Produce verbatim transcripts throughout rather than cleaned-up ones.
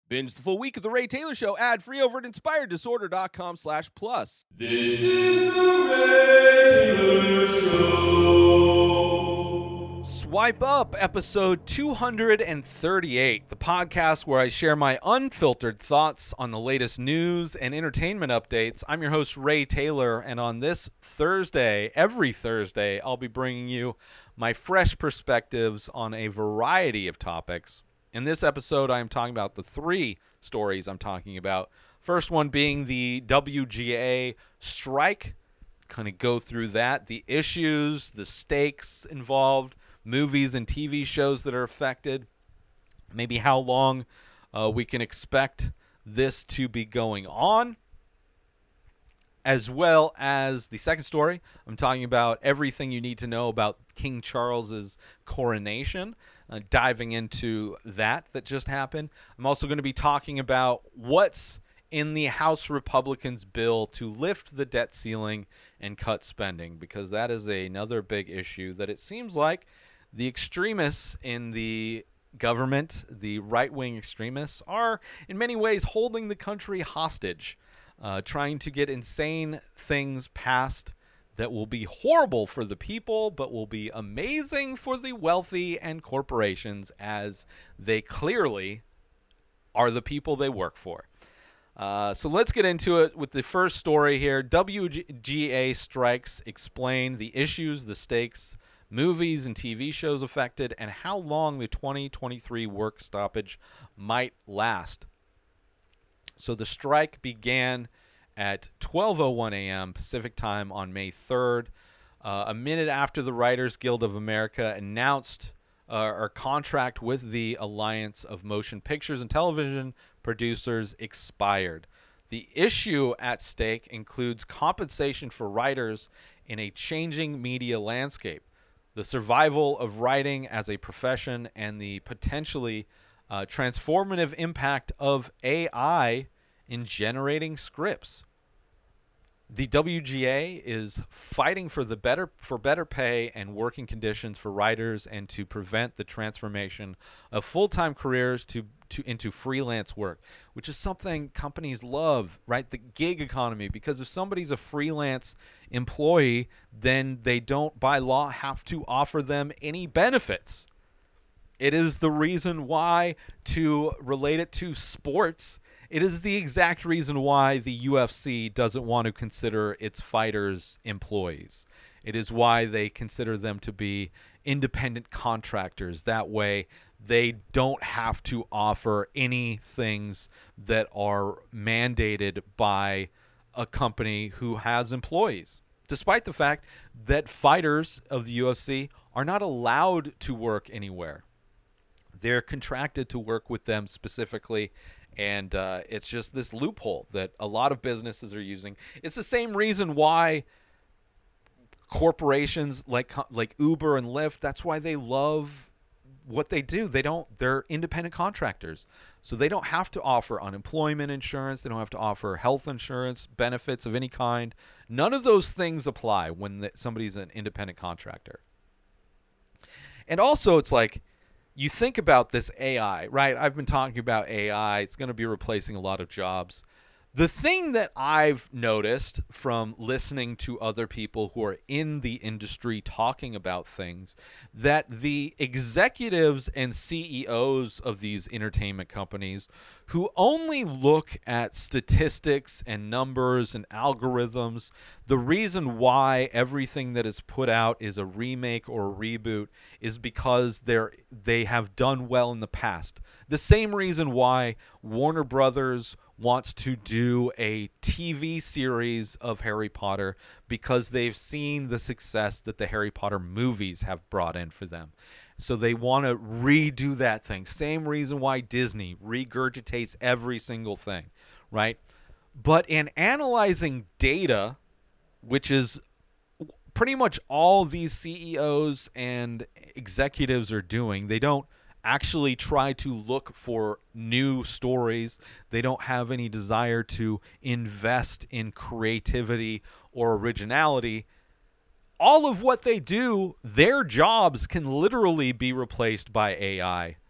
Binge the full week of The Ray Taylor Show ad-free over at inspireddisorder.com slash plus. This is The Ray Taylor Show. Swipe Up, episode two hundred thirty-eight, the podcast where I share my unfiltered thoughts on the latest news and entertainment updates. I'm your host, Ray Taylor, and on this Thursday, every Thursday, I'll be bringing you my fresh perspectives on a variety of topics. In this episode, I am talking about the three stories I'm talking about. First one being the W G A strike. Kind of go through that, the issues, the stakes involved, movies and T V shows that are affected, maybe how long uh, we can expect this to be going on, as well as the second story. I'm talking about everything you need to know about King Charles's coronation. Uh, diving into that that just happened. I'm also going to be talking about what's in the House Republicans' bill to lift the debt ceiling and cut spending, because that is another big issue that it seems like the extremists in the government, the right-wing extremists, are in many ways holding the country hostage, uh, trying to get insane things passed that will be horrible for the people, but will be amazing for the wealthy and corporations, as they clearly are the people they work for. Uh, so let's get into it with the first story here. W G A strikes explain the issues, the stakes, movies and T V shows affected, and how long the twenty twenty-three work stoppage might last. So the strike began at twelve oh one a.m. Pacific time on May third, uh, a minute after the Writers Guild of America announced uh, our contract with the Alliance of Motion Pictures and Television Producers expired. The issue at stake includes compensation for writers in a changing media landscape, the survival of writing as a profession, and the potentially uh, transformative impact of A I in generating scripts. The W G A is fighting for the better for better pay and working conditions for writers, and to prevent the transformation of full-time careers to, to into freelance work, which is something companies love, right? The gig economy, because if somebody's a freelance employee, then they don't by law have to offer them any benefits. It is the reason why, to relate it to sports, it is the exact reason why the U F C doesn't want to consider its fighters employees. It is why they consider them to be independent contractors. That way, they don't have to offer any things that are mandated by a company who has employees, despite the fact that fighters of the U F C are not allowed to work anywhere. They're contracted to work with them specifically, and uh, it's just this loophole that a lot of businesses are using. It's the same reason why corporations like like Uber and Lyft, that's why they love what they do. They don't, they're independent contractors. So they don't have to offer unemployment insurance. They don't have to offer health insurance, benefits of any kind. None of those things apply when the, somebody's an independent contractor. And also, it's like, you think about this A I, right? I've been talking about A I. It's going to be replacing a lot of jobs. The thing that I've noticed from listening to other people who are in the industry talking about things, that the executives and C E Os of these entertainment companies who only look at statistics and numbers and algorithms, the reason why everything that is put out is a remake or a reboot is because they're they have done well in the past. The same reason why Warner Brothers wants to do a T V series of Harry Potter, because they've seen the success that the Harry Potter movies have brought in for them. So they want to redo that thing. Same reason why Disney regurgitates every single thing, right? But in analyzing data, which is pretty much all these C E Os and executives are doing, they don't actually try to look for new stories. They don't have any desire to invest in creativity or originality. All of what they do, their jobs can literally be replaced by A I.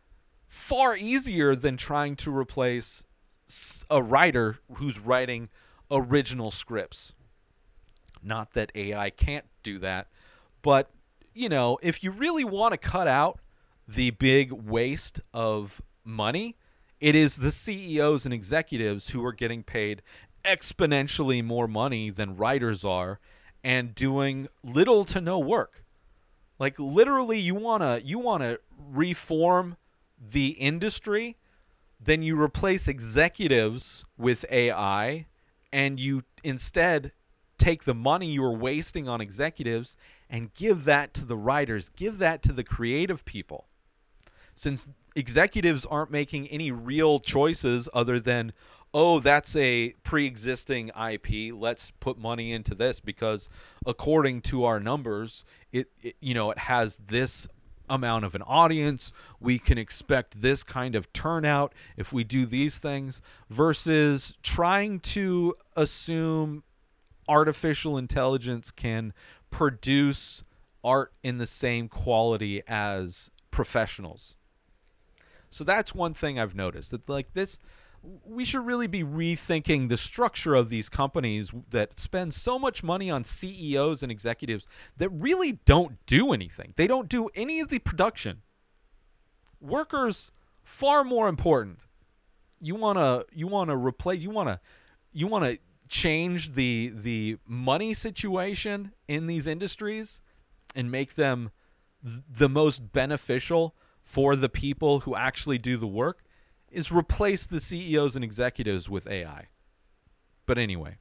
far easier than trying to replace a writer who's writing original scripts. Not that A I can't do that, but, you know, if you really want to cut out the big waste of money, it is the C E Os and executives who are getting paid exponentially more money than writers are and doing little to no work. Like, literally, you want to you want to reform the industry, then you replace executives with A I, and you instead take the money you were wasting on executives and give that to the writers, give that to the creative people. Since executives aren't making any real choices other than, oh, that's a pre-existing I P, let's put money into this because according to our numbers, it, it you know, it has this amount of an audience, we can expect this kind of turnout if we do these things, versus trying to assume artificial intelligence can produce art in the same quality as professionals. So that's one thing I've noticed, that like this, we should really be rethinking the structure of these companies that spend so much money on C E Os and executives that really don't do anything. They don't do any of the production. Workers, far more important. You wanna you wanna replace you wanna you wanna change the the money situation in these industries and make them th- the most beneficial for the people who actually do the work, is replace the C E Os and executives with A I. But anyway,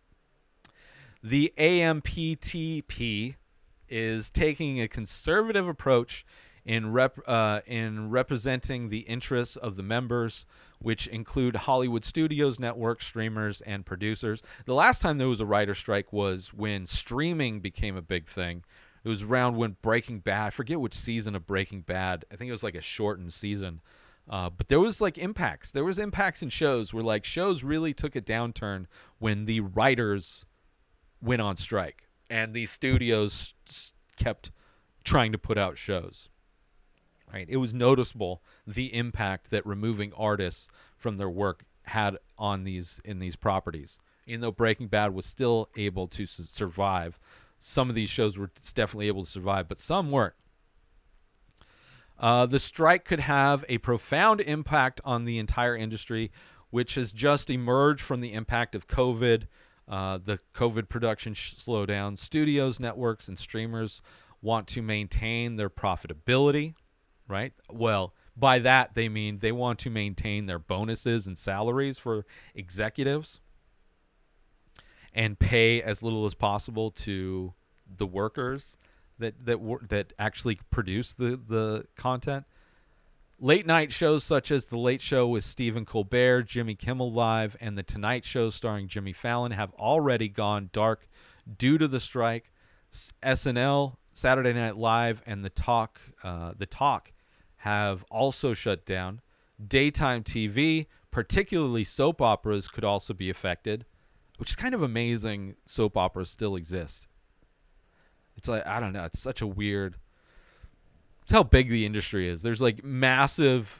the A M P T P is taking a conservative approach in rep, uh, in representing the interests of the members, which include Hollywood studios, networks, streamers, and producers. The last time there was a writer strike was when streaming became a big thing. It was around when Breaking Bad, I forget which season of Breaking Bad, I think it was like a shortened season. Uh, but there was like impacts. There was impacts in shows where like shows really took a downturn when the writers went on strike and the studios s- kept trying to put out shows. Right? It was noticeable the impact that removing artists from their work had on these in these properties. Even though Breaking Bad was still able to s- survive, some of these shows were definitely able to survive, but some weren't. Uh, the strike could have a profound impact on the entire industry, which has just emerged from the impact of COVID, uh, the COVID production sh- slowdown. Studios, networks, and streamers want to maintain their profitability, right? Well, by that, they mean they want to maintain their bonuses and salaries for executives and pay as little as possible to the workers that that that actually produce the, the content. Late night shows such as The Late Show with Stephen Colbert, Jimmy Kimmel Live, and The Tonight Show starring Jimmy Fallon have already gone dark due to the strike. S N L, Saturday Night Live, and The Talk, uh, The Talk have also shut down. Daytime T V, particularly soap operas, could also be affected, which is kind of amazing soap operas still exist. It's like, I don't know, it's such a weird, it's how big the industry is. There's like massive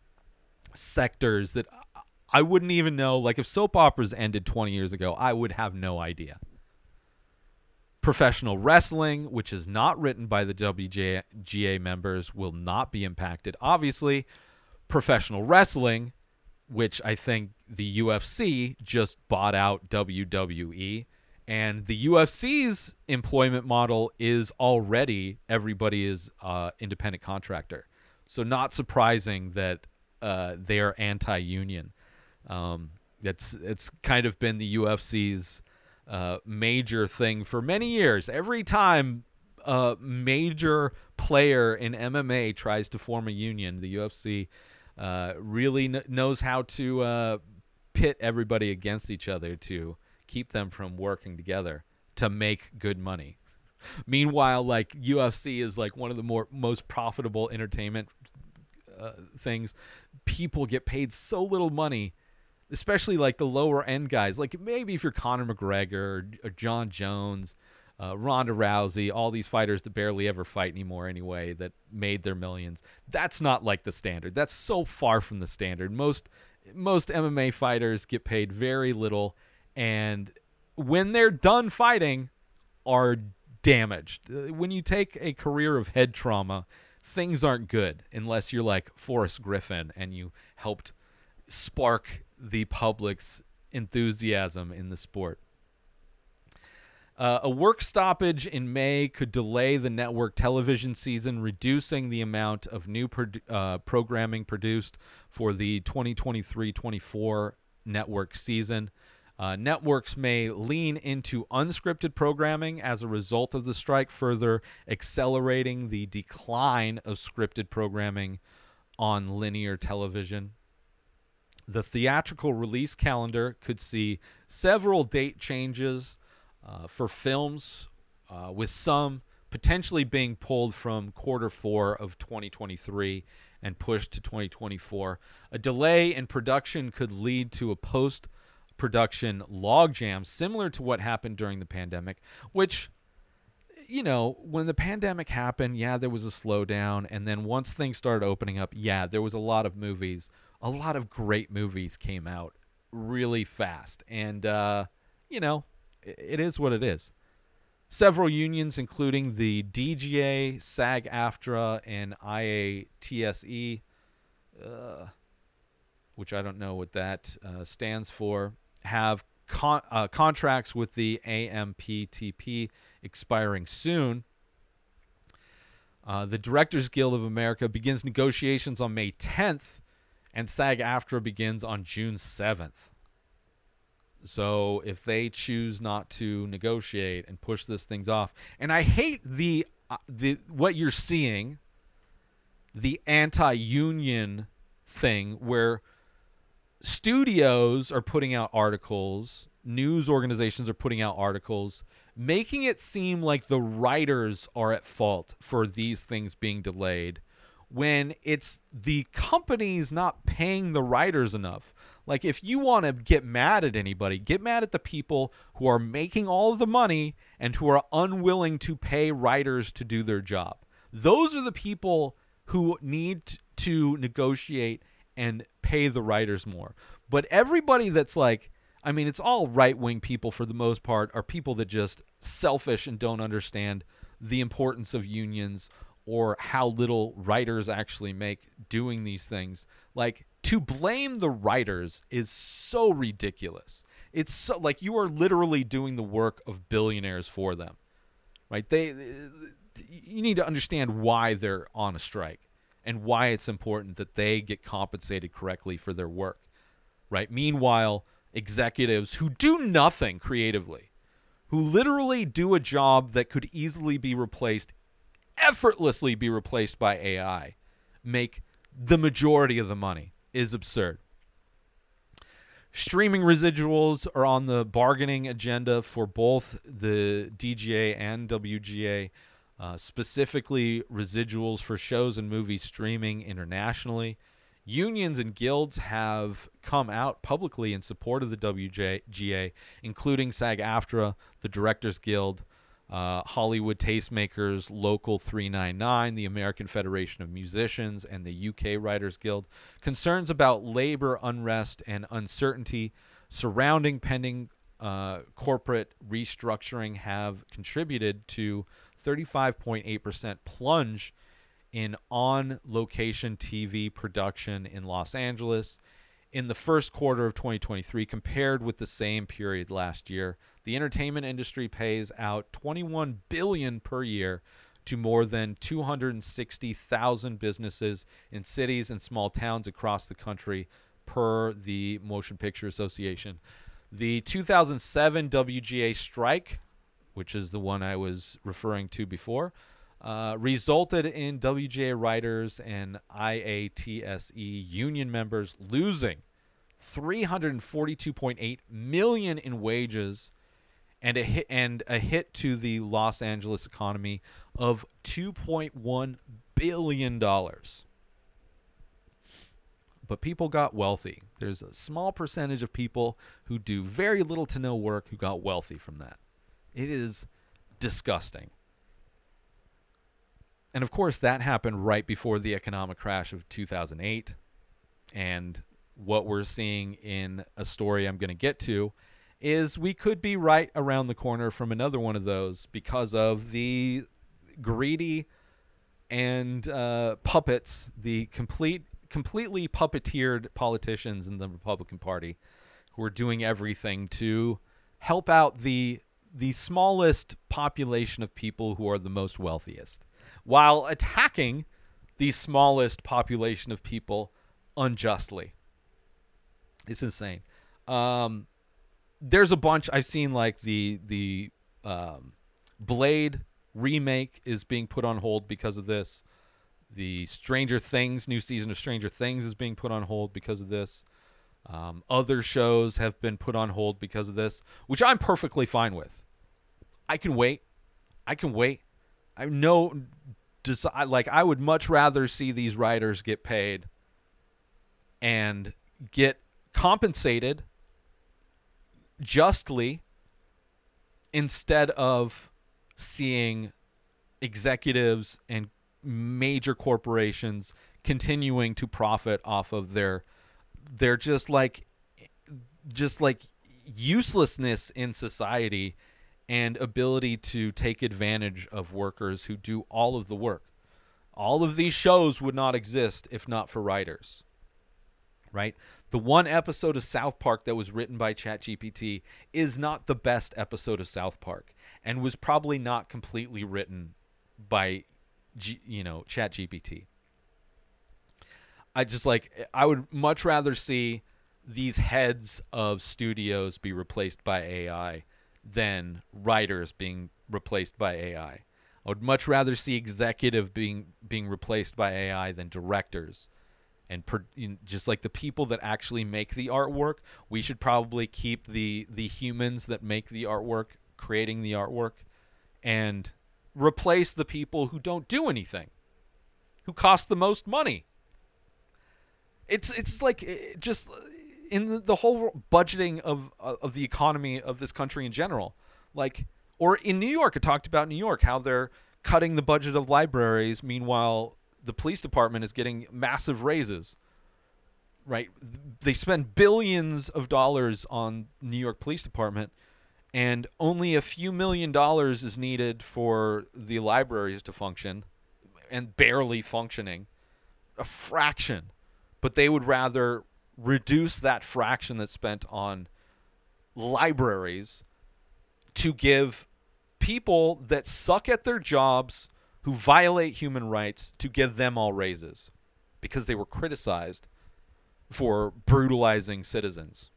sectors that I wouldn't even know. Like if soap operas ended twenty years ago, I would have no idea. Professional wrestling, which is not written by the W G A members, will not be impacted. Obviously, professional wrestling, which I think the U F C just bought out W W E. And the U F C's employment model is already everybody is uh, independent contractor. So not surprising that uh, they are anti-union. Um, it's, it's kind of been the U F C's uh, major thing for many years. Every time a major player in M M A tries to form a union, the U F C uh, really kn- knows how to uh, pit everybody against each other to keep them from working together to make good money. Meanwhile, like U F C is like one of the more most profitable entertainment uh, things. People get paid so little money, especially like the lower end guys. Like maybe if you're Conor McGregor or, or John Jones, uh, Ronda Rousey, all these fighters that barely ever fight anymore anyway, that made their millions. That's not like the standard. That's so far from the standard. Most most M M A fighters get paid very little, and when they're done fighting, are damaged. When you take a career of head trauma, things aren't good unless you're like Forrest Griffin and you helped spark the public's enthusiasm in the sport. Uh, a work stoppage in May could delay the network television season, reducing the amount of new pro- uh, programming produced for the twenty twenty-three twenty-four network season. Uh, networks may lean into unscripted programming as a result of the strike, further accelerating the decline of scripted programming on linear television. The theatrical release calendar could see several date changes uh, for films, uh, with some potentially being pulled from quarter four of twenty twenty-three and pushed to twenty twenty-four. A delay in production could lead to a post-production logjam, similar to what happened during the pandemic, which, you know, when the pandemic happened, yeah, there was a slowdown. And then once things started opening up, yeah, there was a lot of movies. A lot of great movies came out really fast. And, uh, you know, it, it is what it is. Several unions, including the D G A, SAG-AFTRA, and I A T S E, uh, which I don't know what that uh, stands for, have con- uh, contracts with the A M P T P expiring soon. Uh, the Directors Guild of America begins negotiations on May tenth, and SAG-AFTRA begins on June seventh. So if they choose not to negotiate and push this things off, and I hate the uh, the what you're seeing, the anti-union thing where studios are putting out articles, news organizations are putting out articles, making it seem like the writers are at fault for these things being delayed, when it's the companies not paying the writers enough. Like, if you want to get mad at anybody, get mad at the people who are making all of the money and who are unwilling to pay writers to do their job. Those are the people who need to negotiate and pay the writers more. But everybody that's like, I mean, it's all right-wing people for the most part, are people that just selfish and don't understand the importance of unions or how little writers actually make doing these things. Like, to blame the writers is so ridiculous. It's so, like, you are literally doing the work of billionaires for them, right? They, you need to understand why they're on a strike and why it's important that they get compensated correctly for their work, right? Meanwhile, executives who do nothing creatively, who literally do a job that could easily be replaced, effortlessly be replaced by A I, make the majority of the money, is absurd. Streaming residuals are on the bargaining agenda for both the D G A and W G A, uh, specifically residuals for shows and movies streaming internationally. Unions and guilds have come out publicly in support of the W G A, including SAG-AFTRA, the Directors Guild, uh, Hollywood Tastemakers, Local three ninety-nine, the American Federation of Musicians, and the U K Writers Guild. Concerns about labor unrest and uncertainty surrounding pending uh, corporate restructuring have contributed to thirty-five point eight percent plunge in on-location T V production in Los Angeles in the first quarter of twenty twenty-three compared with the same period last year. The entertainment industry pays out twenty-one billion dollars per year to more than two hundred sixty thousand businesses in cities and small towns across the country, per the Motion Picture Association. The two thousand seven W G A strike, which is the one I was referring to before, Uh, resulted in W G A writers and I A T S E union members losing three hundred forty-two point eight million dollars in wages and a hit and a hit to the Los Angeles economy of two point one billion dollars. But people got wealthy. There's a small percentage of people who do very little to no work who got wealthy from that. It is disgusting. And of course, that happened right before the economic crash of two thousand eight. And what we're seeing in a story I'm going to get to is we could be right around the corner from another one of those because of the greedy and uh, puppets, the complete, completely puppeteered politicians in the Republican Party who are doing everything to help out the the smallest population of people who are the most wealthiest, while attacking the smallest population of people unjustly. It's insane. Um, there's a bunch I've seen, like the the um, Blade remake is being put on hold because of this. The Stranger Things, new season of Stranger Things is being put on hold because of this. Um, other shows have been put on hold because of this, which I'm perfectly fine with. I can wait. I can wait. I know, desi- like I would much rather see these writers get paid and get compensated justly instead of seeing executives and major corporations continuing to profit off of their their just like just like uselessness in society and ability to take advantage of workers who do all of the work. All of these shows would not exist if not for writers. Right? The one episode of South Park that was written by ChatGPT is not the best episode of South Park and was probably not completely written by, G, you know, ChatGPT. I just like, I would much rather see these heads of studios be replaced by A I than writers being replaced by A I. I would much rather see executive being being replaced by A I than directors. And per, you know, just like the people that actually make the artwork, we should probably keep the the humans that make the artwork, creating the artwork, and replace the people who don't do anything, who cost the most money. It's it's like it just in the, the whole budgeting of of the economy of this country in general. Like, or in New York, I talked about New York, how they're cutting the budget of libraries. Meanwhile, the police department is getting massive raises, right? They spend billions of dollars on New York Police Department, and only a few million dollars is needed for the libraries to function, and barely functioning, a fraction. But they would rather reduce that fraction that's spent on libraries to give people that suck at their jobs, who violate human rights, to give them all raises because they were criticized for brutalizing citizens.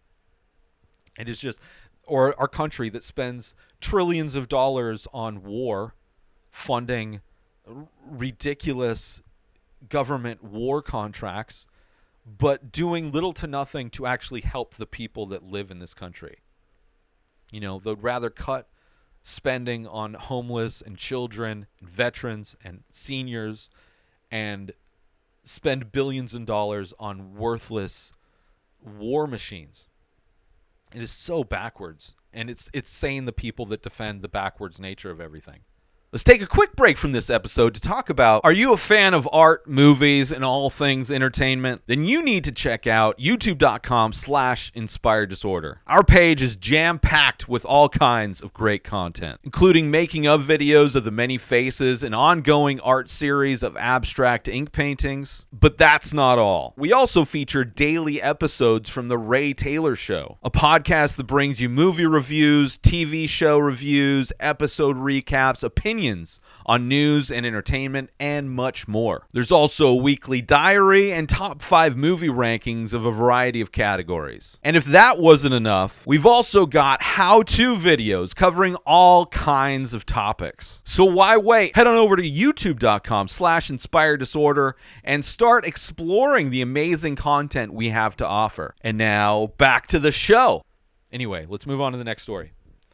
And it's just, or our country that spends trillions of dollars on war, funding r- ridiculous government war contracts, but doing little to nothing to actually help the people that live in this country. You know, they'd rather cut spending on homeless and children and veterans and seniors and spend billions of dollars on worthless war machines. It is so backwards, and it's it's saying the people that defend the backwards nature of everything. Let's take a quick break from this episode to talk about, are you a fan of art, movies, and all things entertainment? Then you need to check out youtube.com slash inspired disorder. Our page is jam-packed with all kinds of great content, including making of videos of the many faces, an ongoing art series of abstract ink paintings. But that's not all. We also feature daily episodes from The Ray Taylor Show, a podcast that brings you movie reviews, T V show reviews, episode recaps, opinions on news and entertainment, and much more. There's also a weekly diary and top five movie rankings of a variety of categories. And if that wasn't enough, we've also got how-to videos covering all kinds of topics. So why wait? Head on over to youtube.com slash inspired disorder and start exploring the amazing content we have to offer. And now back to the show. Anyway, let's move on to the next story.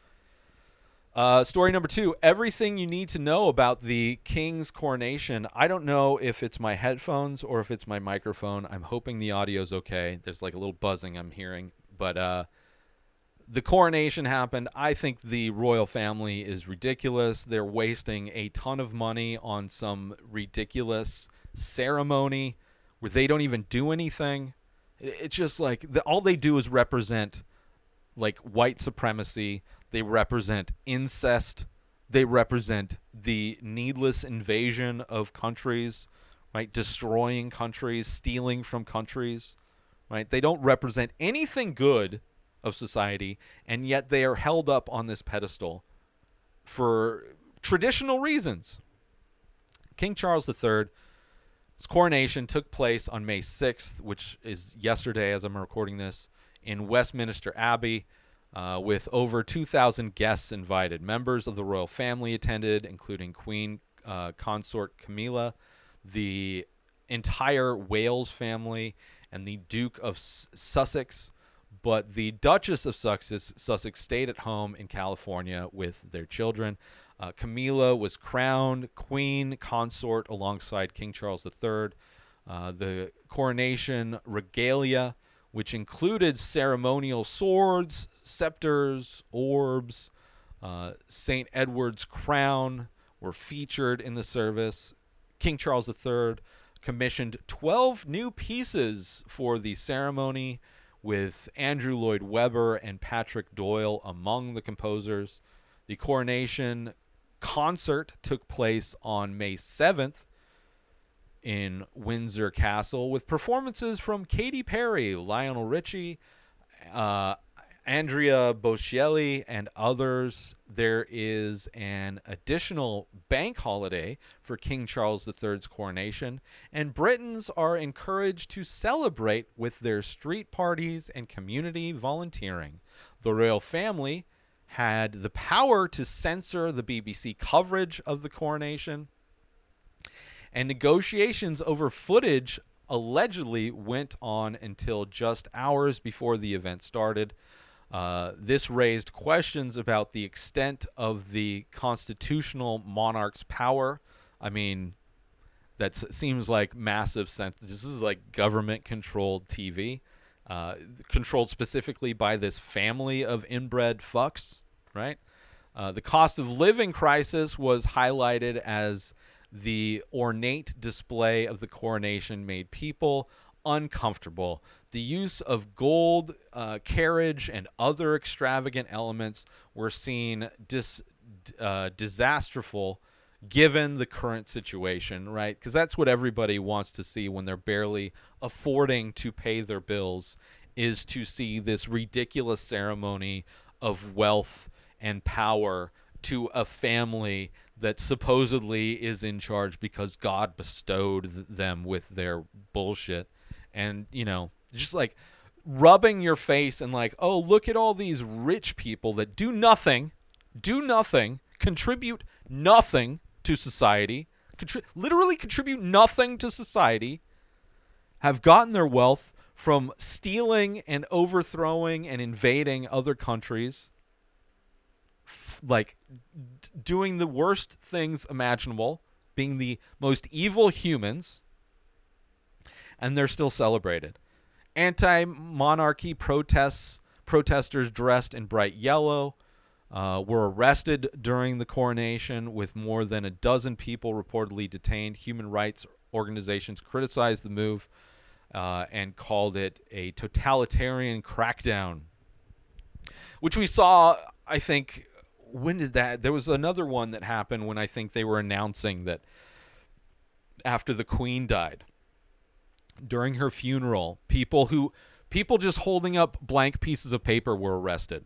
Uh, story number two, everything you need to know about the king's coronation. I don't know if it's my headphones or if it's my microphone. I'm hoping the audio's okay. There's like a little buzzing I'm hearing. But uh, the coronation happened. I think the royal family is ridiculous. They're wasting a ton of money on some ridiculous ceremony where they don't even do anything. It's just like the, all they do is represent like white supremacy. They represent incest. They represent the needless invasion of countries, right? Destroying countries, stealing from countries, right? They don't represent anything good of society, and yet they are held up on this pedestal for traditional reasons. King Charles the Third, his coronation took place on May sixth, which is yesterday as I'm recording this, in Westminster Abbey, uh, with over two thousand guests invited. Members of the royal family attended, including Queen uh, Consort Camilla, the entire Wales family, and the Duke of S- Sussex. But the Duchess of Sussex, Sussex stayed at home in California with their children. Uh, Camilla was crowned queen consort alongside King Charles the Third. Uh, the coronation regalia, which included ceremonial swords, scepters, orbs, uh, Saint Edward's crown, were featured in the service. King Charles the Third commissioned twelve new pieces for the ceremony, with Andrew Lloyd Webber and Patrick Doyle among the composers. The coronation concert took place on May seventh in Windsor Castle, with performances from Katy Perry, Lionel Richie, uh, Andrea Bocelli, and others. There is an additional bank holiday for King Charles the Third's coronation, and Britons are encouraged to celebrate with their street parties and community volunteering. The royal family had the power to censor the B B C coverage of the coronation, and negotiations over footage allegedly went on until just hours before the event started. Uh, this raised questions about the extent of the constitutional monarch's power. I mean, that seems like massive sense. This is like government-controlled T V, uh, controlled specifically by this family of inbred fucks, right? Uh, the cost of living crisis was highlighted as the ornate display of the coronation made people uncomfortable. The use of gold, uh, carriage, and other extravagant elements were seen dis, uh, disastrous given the current situation, right? Because that's what everybody wants to see when they're barely affording to pay their bills, is to see this ridiculous ceremony of wealth and power to a family that supposedly is in charge because God bestowed th- them with their bullshit. And, you know, just like rubbing your face and like, oh, look at all these rich people that do nothing, do nothing, contribute nothing to society, contri- literally contribute nothing to society, have gotten their wealth from stealing and overthrowing and invading other countries, f- like d- doing the worst things imaginable, being the most evil humans, and they're still celebrated. Anti-monarchy protests, protesters dressed in bright yellow uh, were arrested during the coronation, with more than a dozen people reportedly detained. Human rights organizations criticized the move uh, and called it a totalitarian crackdown, which we saw, I think, when did that? There was another one that happened when I think they were announcing that after the Queen died, during her funeral, people who people just holding up blank pieces of paper were arrested.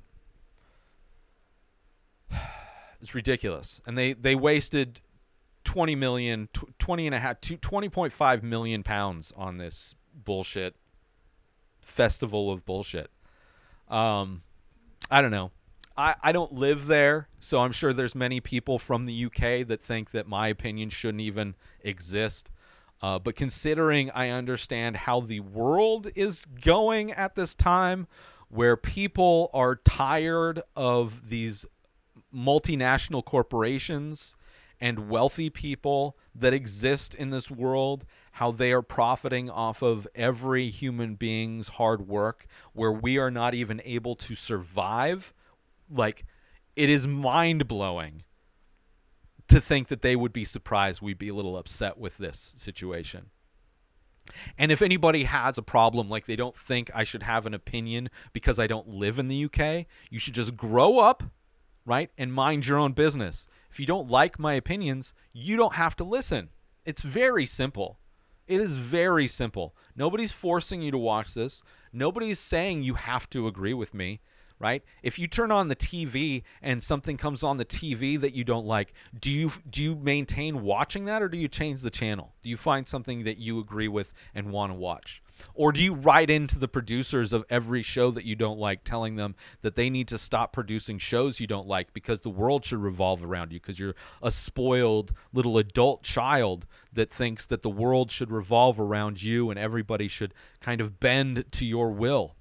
It's ridiculous. And they, they wasted twenty million, twenty and a half, twenty point five million pounds on this bullshit festival of bullshit. Um, I don't know. I, I don't live there, so I'm sure there's many people from the U K that think that my opinion shouldn't even exist. Uh, but considering I understand how the world is going at this time, where people are tired of these multinational corporations and wealthy people that exist in this world, how they are profiting off of every human being's hard work, where we are not even able to survive. Like, it is mind-blowing to think that they would be surprised we'd be a little upset with this situation. And if anybody has a problem, like they don't think I should have an opinion because I don't live in the U K, you should just grow up, right, and mind your own business. If you don't like my opinions, you don't have to listen. It's very simple. It is very simple. Nobody's forcing you to watch this. Nobody's saying you have to agree with me, right? If you turn on the T V and something comes on the T V that you don't like, do you do you maintain watching that, or do you change the channel? Do you find something that you agree with and want to watch? Or do you write into the producers of every show that you don't like, telling them that they need to stop producing shows you don't like because the world should revolve around you, because you're a spoiled little adult child that thinks that the world should revolve around you and everybody should kind of bend to your will?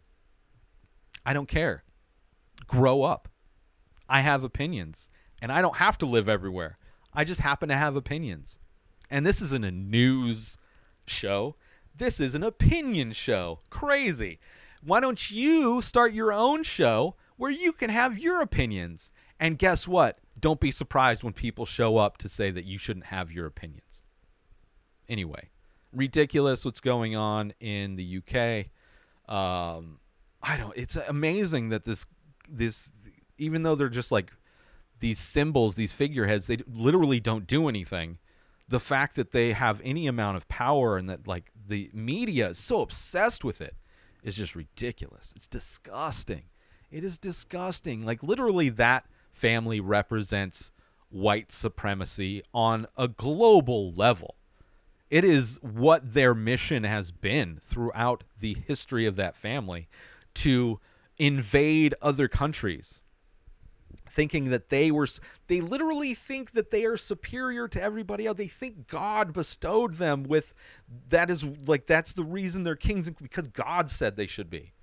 I don't care. Grow up. I have opinions, and I don't have to live everywhere. I just happen to have opinions. And this isn't a news show. This is an opinion show. Crazy. Why don't you start your own show where you can have your opinions? And guess what? Don't be surprised when people show up to say that you shouldn't have your opinions. Anyway, ridiculous what's going on in the U K. Um... I don't, it's amazing that this, this, even though they're just like these symbols, these figureheads, they literally don't do anything. The fact that they have any amount of power and that like the media is so obsessed with it is just ridiculous. It's disgusting. It is disgusting. Like literally that family represents white supremacy on a global level. It is what their mission has been throughout the history of that family, to invade other countries, thinking that they were, they literally think that they are superior to everybody else. They think God bestowed them with, that is like, that's the reason they're kings, because God said they should be.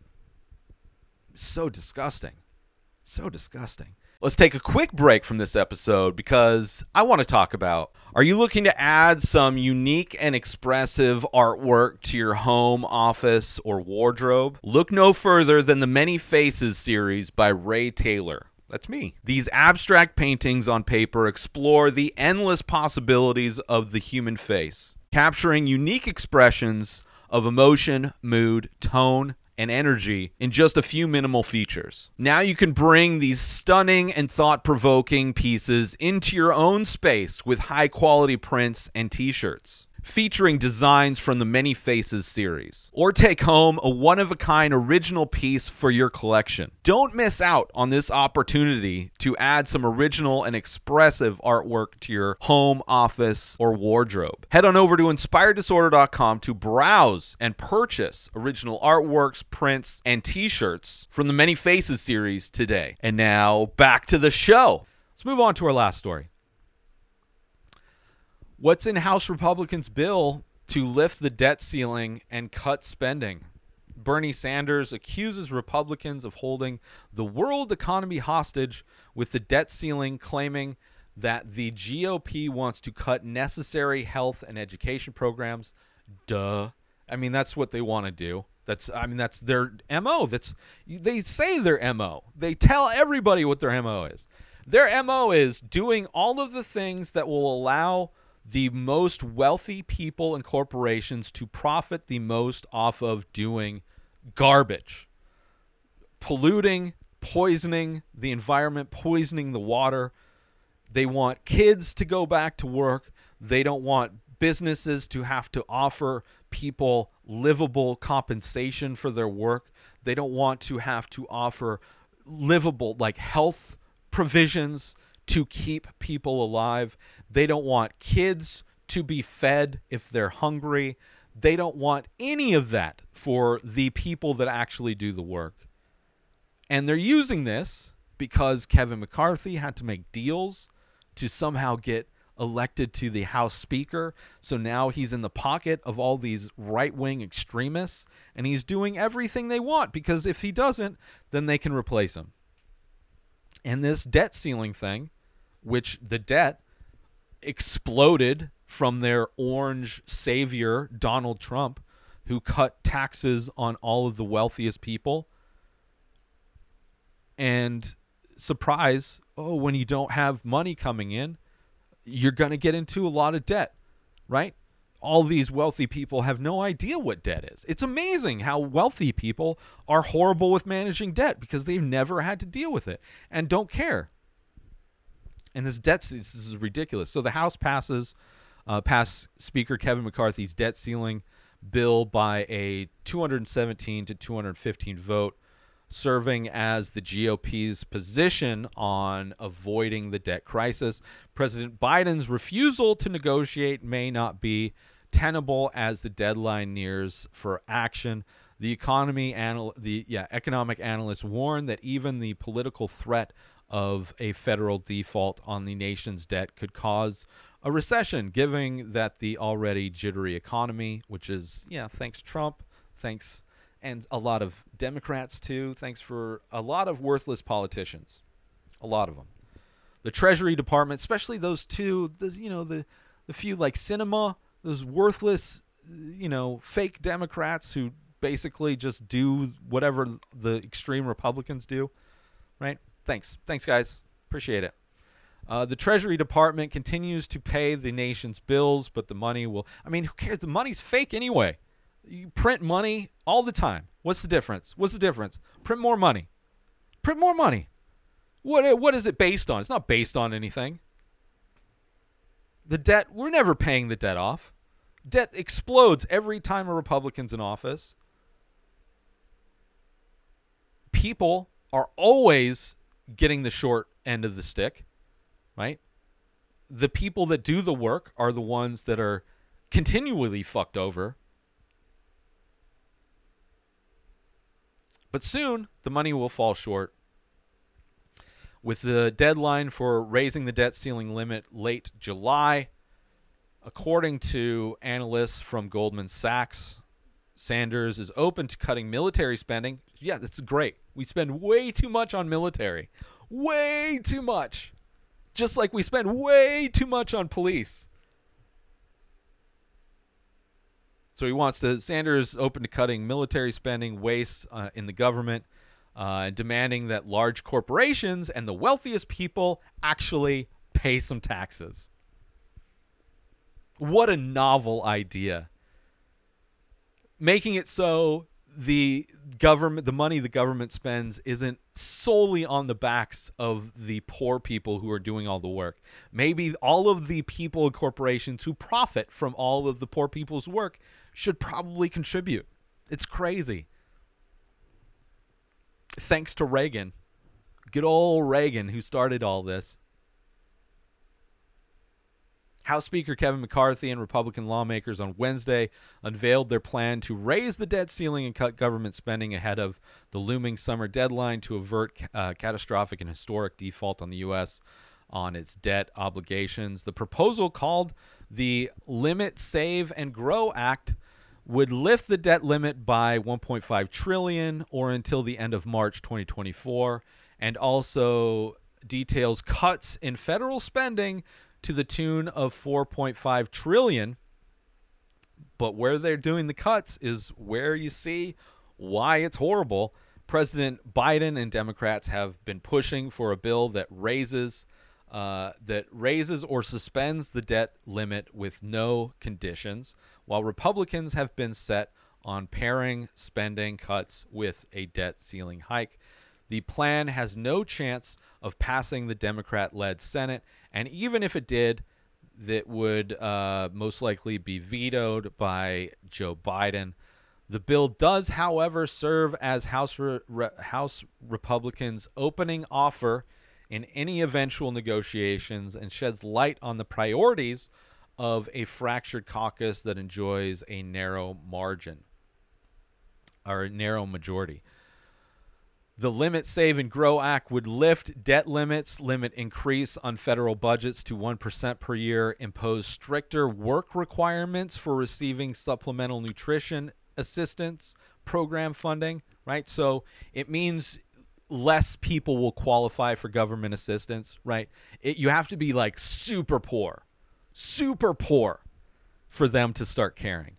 So disgusting. So disgusting. Let's take a quick break from this episode because I want to talk about, are you looking to add some unique and expressive artwork to your home, office, or wardrobe? Look no further than the Many Faces series by Ray Taylor. That's me. These abstract paintings on paper explore the endless possibilities of the human face, capturing unique expressions of emotion, mood, tone, and energy in just a few minimal features. Now you can bring these stunning and thought-provoking pieces into your own space with high-quality prints and t-shirts, featuring designs from the Many Faces series. Or take home a one-of-a-kind original piece for your collection. Don't miss out on this opportunity to add some original and expressive artwork to your home, office, or wardrobe. Head on over to inspired disorder dot com to browse and purchase original artworks, prints, and t-shirts from the Many Faces series today. And now, back to the show. Let's move on to our last story. What's in House Republicans' bill to lift the debt ceiling and cut spending? Bernie Sanders accuses Republicans of holding the world economy hostage with the debt ceiling, claiming that the G O P wants to cut necessary health and education programs. Duh. I mean, that's what they want to do. That's, I mean, that's their M O. That's, they say their M O. They tell everybody what their M O is. Their M O is doing all of the things that will allow the most wealthy people and corporations to profit the most off of doing garbage, polluting, poisoning the environment, poisoning the water. They want kids to go back to work. They don't want businesses to have to offer people livable compensation for their work. They don't want to have to offer livable, like, health provisions to keep people alive. They don't want kids to be fed if they're hungry. They don't want any of that for the people that actually do the work. And they're using this because Kevin McCarthy had to make deals to somehow get elected to the House Speaker. So now he's in the pocket of all these right-wing extremists, and he's doing everything they want, because if he doesn't, then they can replace him. And this debt ceiling thing, which the debt exploded from their orange savior, Donald Trump, who cut taxes on all of the wealthiest people. And surprise, oh, when you don't have money coming in, you're going to get into a lot of debt, right? All these wealthy people have no idea what debt is. It's amazing how wealthy people are horrible with managing debt because they've never had to deal with it and don't care. And this debt, this is ridiculous. So the House passes, uh, passed Speaker Kevin McCarthy's debt ceiling bill by a two hundred seventeen to two hundred fifteen vote, serving as the G O P's position on avoiding the debt crisis. President Biden's refusal to negotiate may not be tenable as the deadline nears for action. The economy anal- the yeah, economic analysts warn that even the political threat of a federal default on the nation's debt could cause a recession, given that the already jittery economy, which is, yeah, thanks Trump, thanks and a lot of Democrats too. Thanks for a lot of worthless politicians, a lot of them. The Treasury Department, especially those two, the, you know, the the few like Sinema, those worthless, you know, fake Democrats who basically just do whatever the extreme Republicans do, right? Thanks, thanks guys, appreciate it. Uh, the Treasury Department continues to pay the nation's bills, but the money will. I mean, who cares? The money's fake anyway. You print money all the time. What's the difference? What's the difference? Print more money. Print more money. What what is it based on? It's not based on anything. The debt, we're never paying the debt off. Debt explodes every time a Republican's in office. People are always getting the short end of the stick, right? The people that do the work are the ones that are continually fucked over. But soon, the money will fall short. With the deadline for raising the debt ceiling limit late July, according to analysts from Goldman Sachs, Sanders is open to cutting military spending. Yeah, that's great. We spend way too much on military. Way too much. Just like we spend way too much on police. So he wants to, Sanders open to cutting military spending, waste uh, in the government, uh, and demanding that large corporations and the wealthiest people actually pay some taxes. What a novel idea. Making it so the government, the money the government spends isn't solely on the backs of the poor people who are doing all the work. Maybe all of the people and corporations who profit from all of the poor people's work should probably contribute. It's crazy. Thanks to Reagan. Good old Reagan who started all this. House Speaker Kevin McCarthy and Republican lawmakers on Wednesday unveiled their plan to raise the debt ceiling and cut government spending ahead of the looming summer deadline to avert uh, catastrophic and historic default on the U S on its debt obligations. The proposal, called the Limit, Save, and Grow Act, would lift the debt limit by one point five trillion dollars or until the end of March twenty twenty-four, and also details cuts in federal spending to the tune of four point five trillion dollars. But where they're doing the cuts is where you see why it's horrible. President Biden and Democrats have been pushing for a bill that raises uh, that raises or suspends the debt limit with no conditions, while Republicans have been set on pairing spending cuts with a debt ceiling hike. The plan has no chance of passing the Democrat-led Senate, and even if it did, that would uh, most likely be vetoed by Joe Biden. The bill does, however, serve as House Re- Re- House Republicans' opening offer in any eventual negotiations and sheds light on the priorities of a fractured caucus that enjoys a narrow margin or a narrow majority. The Limit, Save, and Grow Act would lift debt limits, limit increase on federal budgets to one percent per year, impose stricter work requirements for receiving supplemental nutrition assistance program funding, right? So it means less people will qualify for government assistance, right? It, you have to be like super poor, super poor for them to start caring.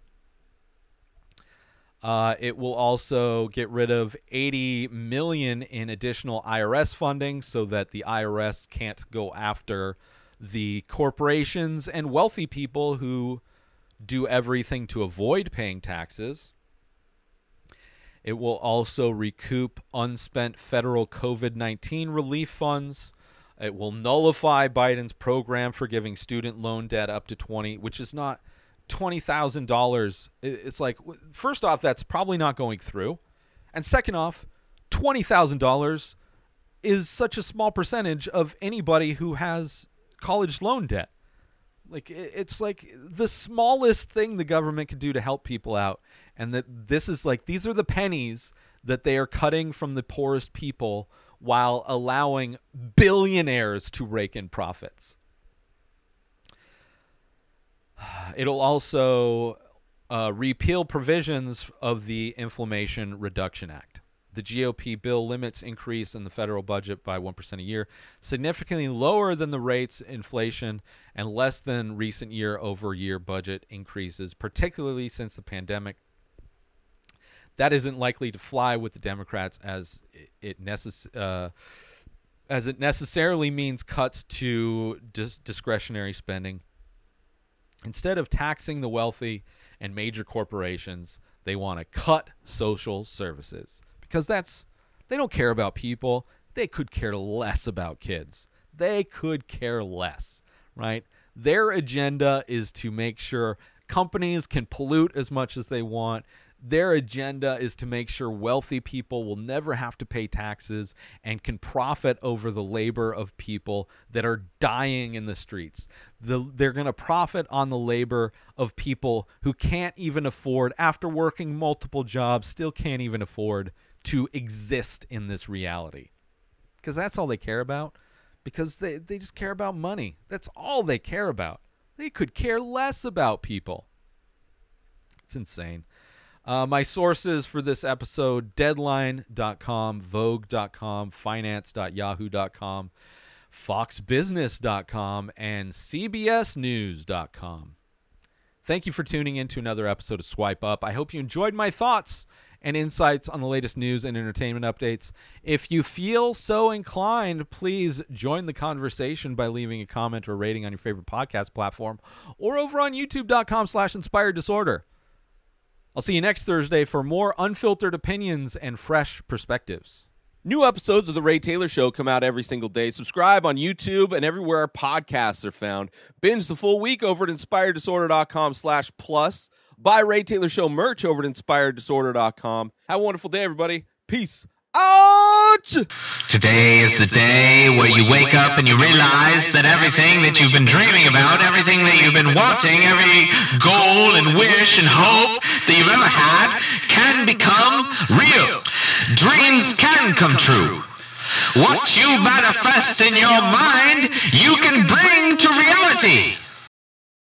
Uh, it will also get rid of eighty million dollars in additional I R S funding so that the I R S can't go after the corporations and wealthy people who do everything to avoid paying taxes. It will also recoup unspent federal covid nineteen relief funds. It will nullify Biden's program for giving student loan debt up to twenty, which is not twenty thousand dollars. It's like, first off, that's probably not going through. And second off, twenty thousand dollars is such a small percentage of anybody who has college loan debt. Like, it's like the smallest thing the government could do to help people out. And that this is like, these are the pennies that they are cutting from the poorest people while allowing billionaires to rake in profits. It'll also uh, repeal provisions of the Inflation Reduction Act. The G O P bill limits increase in the federal budget by one percent a year, significantly lower than the rates inflation and less than recent year-over-year budget increases, particularly since the pandemic. That isn't likely to fly with the Democrats as it necess- uh, as it necessarily means cuts to dis- discretionary spending. Instead of taxing the wealthy and major corporations, they want to cut social services because that's they don't care about people. They could care less about kids. They could care less, right? Their agenda is to make sure companies can pollute as much as they want. Their agenda is to make sure wealthy people will never have to pay taxes and can profit over the labor of people that are dying in the streets. The, they're going to profit on the labor of people who can't even afford, after working multiple jobs, still can't even afford to exist in this reality. Because that's all they care about. Because they, they just care about money. That's all they care about. They could care less about people. It's insane. Uh, my sources for this episode, deadline dot com, vogue dot com, finance dot yahoo dot com, fox business dot com, and c b s news dot com. Thank you for tuning in to another episode of Swipe Up. I hope you enjoyed my thoughts and insights on the latest news and entertainment updates. If you feel so inclined, please join the conversation by leaving a comment or rating on your favorite podcast platform or over on youtube dot com slash inspired disorder. I'll see you next Thursday for more unfiltered opinions and fresh perspectives. New episodes of The Ray Taylor Show come out every single day. Subscribe on YouTube and everywhere our podcasts are found. Binge the full week over at inspired disorder dot com slash plus. Buy Ray Taylor Show merch over at inspired disorder dot com. Have a wonderful day, everybody. Peace out! Today is the day where you wake up and you realize that everything that you've been dreaming about, everything that you've been wanting, every goal and wish and hope that you've ever had can become real. Dreams can come true. What you manifest in your mind, you can bring